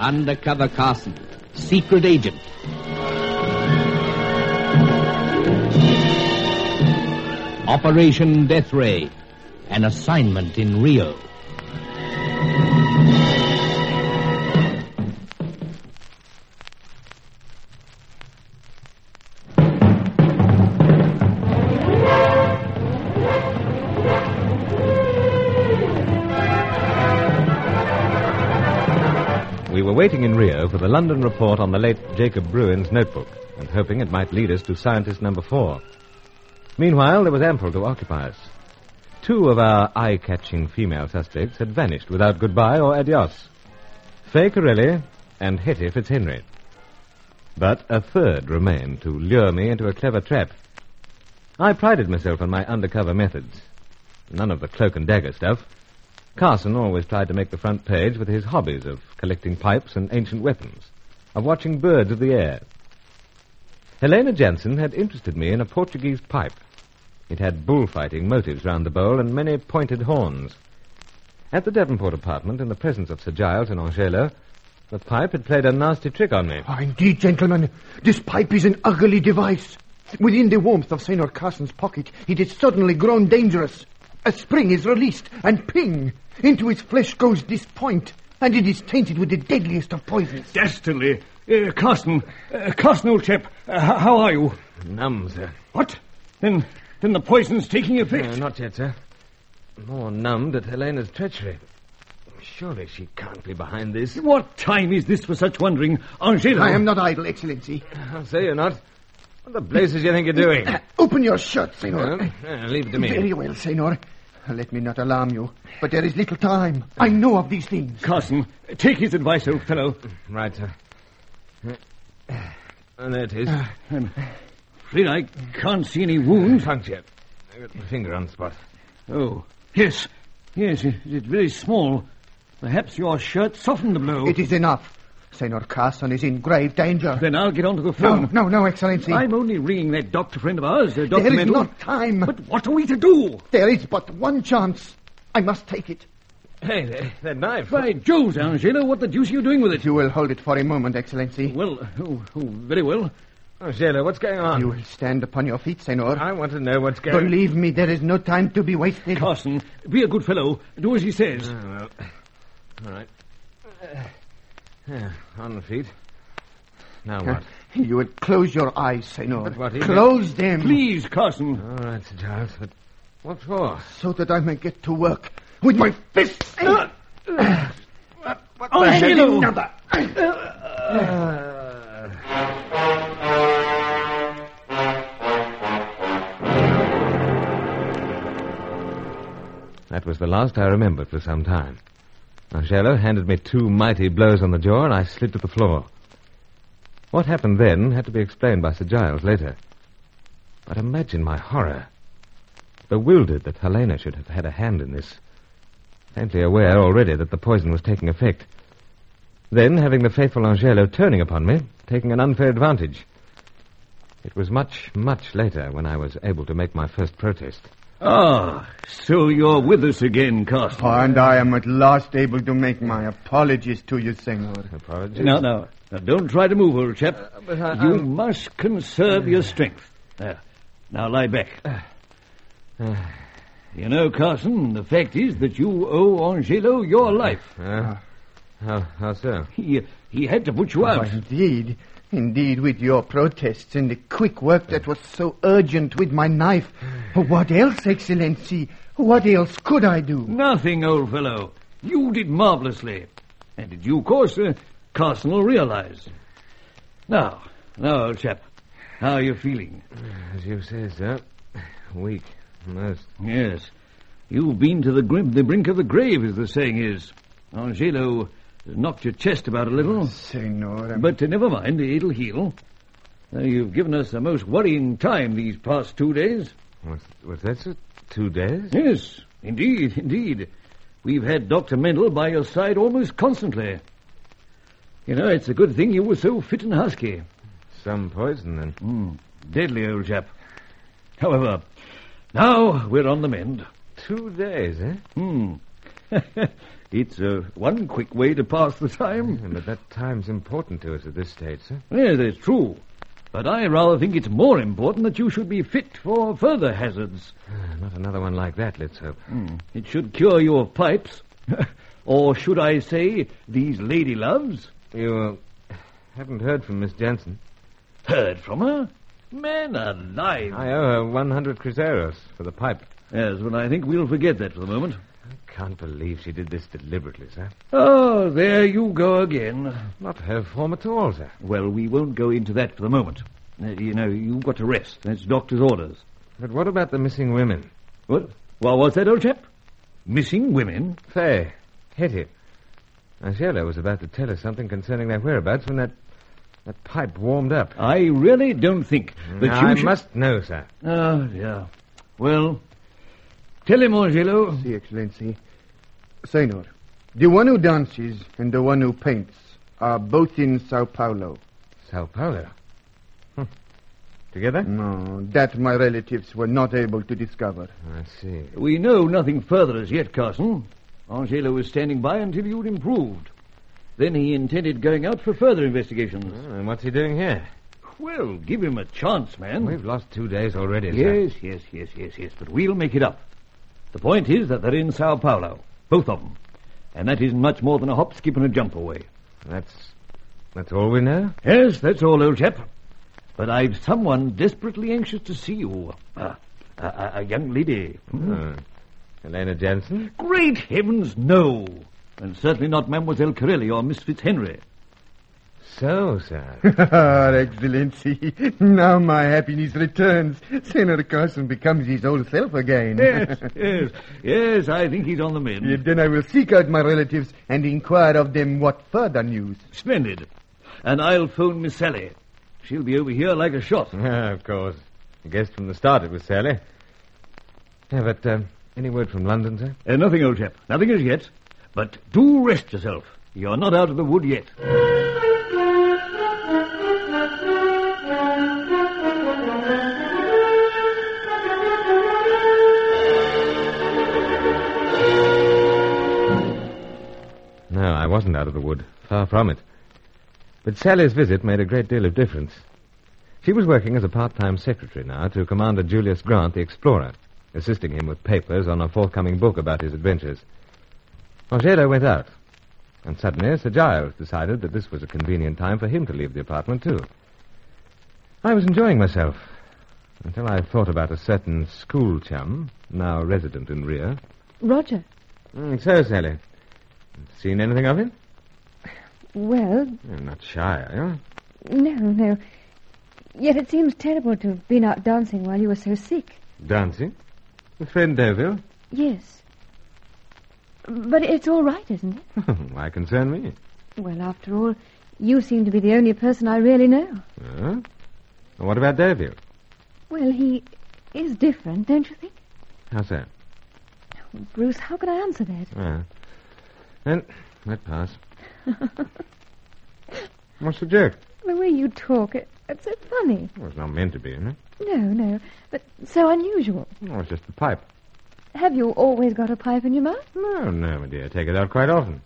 Undercover Carson, secret agent. Operation Death Ray, an assignment in Rio. We were waiting in Rio for the London report on the late Jacob Bruin's notebook, and hoping it might lead us to scientist number 4. Meanwhile, there was ample to occupy us. 2 of our eye-catching female suspects had vanished without goodbye or adios. Faye Corelli and Hetty Fitzhenry. But a third remained to lure me into a clever trap. I prided myself on my undercover methods. None of the cloak and dagger stuff. Carson always tried to make the front page with his hobbies of collecting pipes and ancient weapons, of watching birds of the air. Helena Jansen had interested me in a Portuguese pipe. It had bullfighting motives round the bowl and many pointed horns. At the Devonport apartment, in the presence of Sir Giles and Angelo, the pipe had played a nasty trick on me. Indeed, gentlemen, this pipe is an ugly device. Within the warmth of Senor Carson's pocket, it has suddenly grown dangerous. A spring is released, and ping! Into its flesh goes this point, and it is tainted with the deadliest of poisons. Dastardly. Carson, old chap, how are you? Numb, sir. What? Then the poison's taking effect? Not yet, sir. More numbed at Helena's treachery. Surely she can't be behind this. What time is this for such wondering, Angelo? I am not idle, Excellency. I'll say you're not. What the blazes do you think you're doing? Open your shirt, Senor. Leave it to me. Very well, Senor. Let me not alarm you, but there is little time. I know of these things. Carson, take his advice, old fellow. Right, sir. And there it is. I'm afraid I can't see any wounds. Puncture. I got my finger on the spot. Oh, yes. Yes, it's very small. Perhaps your shirt softened the blow. It is enough. Senor Carson is in grave danger. Then I'll get on to the phone. No, Excellency. I'm only ringing that doctor friend of ours, Dr. There is Mendel. not time. But what are we to do? There is but one chance. I must take it. Hey, that knife. By Jove, Angelo, what the deuce are you doing with it? You will hold it for a moment, Excellency. Well, very well. Angelo, what's going on? You will stand upon your feet, Senor. I want to know what's going on. Believe me, there is no time to be wasted. Carson, be a good fellow. Do as he says. Well, all right. On the feet. Now what? You would close your eyes, Senor. But what is Close them. Please, Carson. All right, Sir Giles, but what for? So that I may get to work with my fists. Angelo! Another. That was the last I remembered for some time. Angelo handed me 2 mighty blows on the jaw, and I slid to the floor. What happened then had to be explained by Sir Giles later. But imagine my horror. Bewildered that Helena should have had a hand in this. Faintly aware already that the poison was taking effect. Then, having the faithful Angelo turning upon me, taking an unfair advantage. It was much, much later when I was able to make my first protest. Ah, so you're with us again, Carson. And I am at last able to make my apologies to you, Senor. Apologies? Now, don't try to move, old chap. But You must conserve your strength. There. Now lie back. You know, Carson, the fact is that you owe Angelo your life. How so? He had to put you out. Indeed, with your protests and the quick work that was so urgent with my knife. What else, Excellency? What else could I do? Nothing, old fellow. You did marvelously. And in due course, Carson will realize. Now, old chap, how are you feeling? As you say, sir, weak, most. Yes. You've been to the brink of the grave, as the saying is. Angelo knocked your chest about a little. Senor. But never mind, it'll heal. You've given us a most worrying time these past 2 days. Was that so? 2 days? Yes, indeed. We've had Dr. Mendel by your side almost constantly. You know, it's a good thing you were so fit and husky. Some poison, then. Deadly, old chap. However, now we're on the mend. 2 days, eh? It's one quick way to pass the time. But that time's important to us at this stage, sir. Yes, it's true. But I rather think it's more important that you should be fit for further hazards. Not another one like that, let's hope. It should cure you of pipes. Or should I say, these lady loves? You haven't heard from Miss Jansen? Heard from her? Man alive. I owe her 100 cruceros for the pipe. Yes, but I think we'll forget that for the moment. I can't believe she did this deliberately, sir. Oh, there you go again. Not her form at all, sir. Well, we won't go into that for the moment. You've got to rest. That's doctor's orders. But what about the missing women? What? Well, what's that, old chap? Missing women? Faye, Hetty. Angela was about to tell us something concerning their whereabouts when that pipe warmed up. I really don't think that I must know, sir. Oh, yeah. Well, tell him, Angelo. Si, Excellency. Senor, the one who dances and the one who paints are both in Sao Paulo. Sao Paulo? Together? No, that my relatives were not able to discover. I see. We know nothing further as yet, Carson. Angelo was standing by until you'd improved. Then he intended going out for further investigations. And what's he doing here? Well, give him a chance, man. We've lost 2 days already, sir. Yes, but we'll make it up. The point is that they're in Sao Paulo, both of them. And that isn't much more than a hop, skip, and a jump away. That's all we know? Yes, that's all, old chap. But I've someone desperately anxious to see you. A young lady. Helena Jansen? Great heavens, no. And certainly not Mademoiselle Corelli or Miss Fitzhenry. So, sir. Excellency, now my happiness returns. Senor Carson becomes his old self again. Yes, I think he's on the mend. Then I will seek out my relatives and inquire of them what further news. Splendid. And I'll phone Miss Sally. She'll be over here like a shot. Of course. I guessed from the start it was Sally. Yeah, but any word from London, sir? Nothing, old chap. Nothing as yet. But do rest yourself. You're not out of the wood yet. No, I wasn't out of the wood. Far from it. But Sally's visit made a great deal of difference. She was working as a part-time secretary now to Commander Julius Grant, the explorer, assisting him with papers on a forthcoming book about his adventures. Angelo went out, and suddenly Sir Giles decided that this was a convenient time for him to leave the apartment, too. I was enjoying myself until I thought about a certain school chum, now resident in Rio. Roger. So, Sally, seen anything of him? Well... You're not shy, are you? No. Yet it seems terrible to have been out dancing while you were so sick. Dancing? With friend Deauville? Yes. But it's all right, isn't it? Why concern me? Well, after all, you seem to be the only person I really know. Well, what about Deauville? Well, he is different, don't you think? How so? Oh, Bruce, how can I answer that? Then, let pass. What's the joke? The way you talk, it's so funny. Well, it's not meant to be, isn't it? No, but so unusual. Oh, it's just a pipe. Have you always got a pipe in your mouth? No, my dear. I take it out quite often.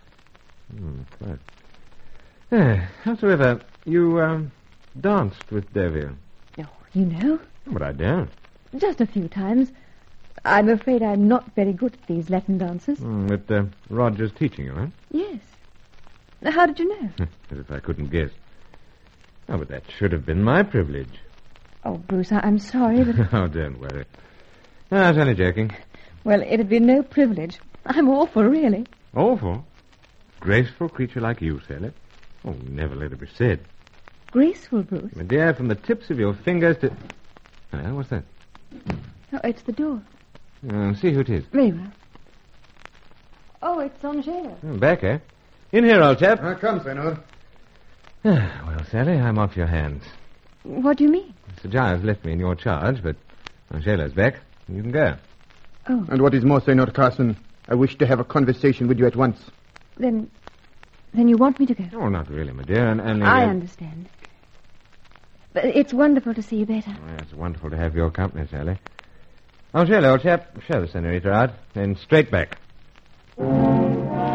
Quite. Howsoever, you, danced with Deauville. Oh, you know? But I don't. Just a few times. I'm afraid I'm not very good at these Latin dances. But Roger's teaching you, huh? Yes. How did you know? As if I couldn't guess. Oh, but that should have been my privilege. Oh, Bruce, I'm sorry, but... Oh, don't worry. I was only joking. Well, it'd be no privilege. I'm awful, really. Awful? Graceful creature like you, Sally. Oh, never let it be said. Graceful, Bruce? My dear, from the tips of your fingers to... Oh, what's that? Oh, it's the door. See who it is. Very well. Oh, it's Angelo. Back, eh? In here, old chap. Come, Senor. Well, Sally, I'm off your hands. What do you mean? Sir Giles left me in your charge, but Angelo's back. You can go. Oh. And what is more, Senor Carson, I wish to have a conversation with you at once. Then you want me to go? Oh, not really, my dear. And I understand. But it's wonderful to see you better. Oh, it's wonderful to have your company, Sally. Angelo, old chap, show the senorita out, then straight back.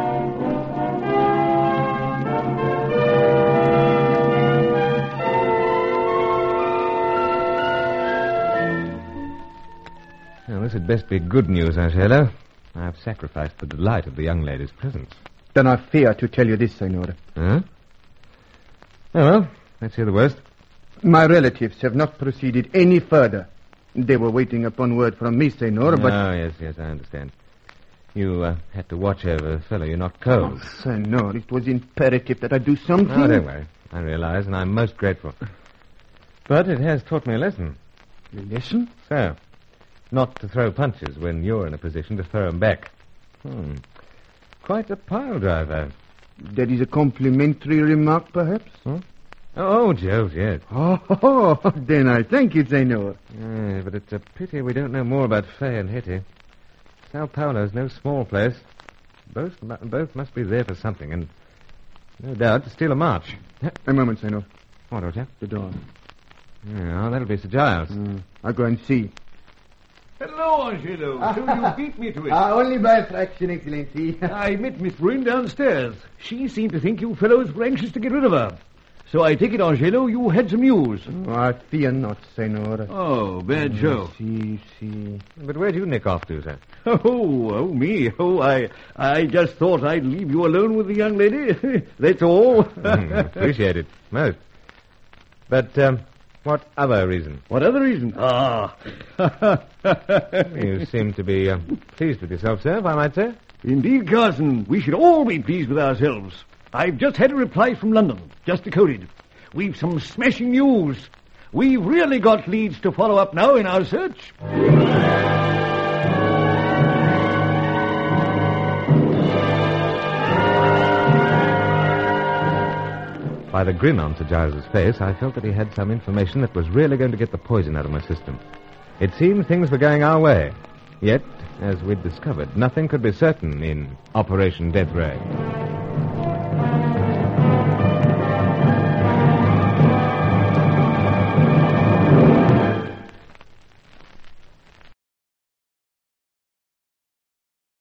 this had best be good news, Angelo. I've sacrificed the delight of the young lady's presence. Then I fear to tell you this, Senor. Huh? Oh, well, let's hear the worst. My relatives have not proceeded any further. They were waiting upon word from me, Senor, but... Oh, yes, I understand. You had to watch over a fellow you're not cold. Oh, Senor, it was imperative that I do something. Oh, don't worry. I realize, and I'm most grateful. But it has taught me a lesson. A lesson? So, not to throw punches when you're in a position to throw them back. Quite a pile driver. That is a complimentary remark, perhaps? Oh, Jove, yes. Oh, then I thank you, Senor. But it's a pity we don't know more about Fay and Hetty. Sao Paulo's no small place. Both must be there for something, and no doubt to steal a march. A moment, Senor. What, Roger? The door. Yeah, that'll be Sir Giles. I'll go and see. Hello, Angelo. So you beat me to it. Only by a fraction, Excellency. I met Miss Bruin downstairs. She seemed to think you fellows were anxious to get rid of her. So I take it, Angelo, you had some news. I fear not, Senor. Oh, bad show. See. But where'd you nick off to, sir? Me. I just thought I'd leave you alone with the young lady. That's all. Appreciate it. Most. But, what other reason? What other reason? You seem to be pleased with yourself, sir, if I might say. Indeed, Carson. We should all be pleased with ourselves. I've just had a reply from London, just decoded. We've some smashing news. We've really got leads to follow up now in our search. By the grin on Sir Giles's face, I felt that he had some information that was really going to get the poison out of my system. It seemed things were going our way. Yet, as we'd discovered, nothing could be certain in Operation Death Ray.